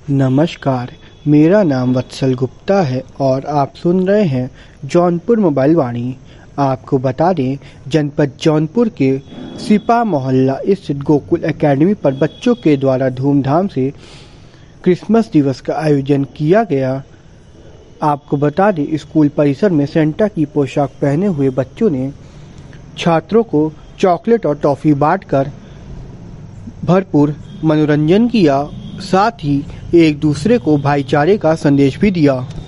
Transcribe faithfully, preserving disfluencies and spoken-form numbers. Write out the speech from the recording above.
नमस्कार, मेरा नाम वत्सल गुप्ता है और आप सुन रहे हैं जौनपुर मोबाइल वाणी। आपको बता दें, जनपद जौनपुर के सिपा मोहल्ला स्थित गोकुल एकेडमी पर बच्चों के द्वारा धूमधाम से क्रिसमस दिवस का आयोजन किया गया। आपको बता दें, स्कूल परिसर में सेंटा की पोशाक पहने हुए बच्चों ने छात्रों को चॉकलेट और टॉफी बांटकर भरपूर मनोरंजन किया, साथ ही एक दूसरे को भाईचारे का संदेश भी दिया।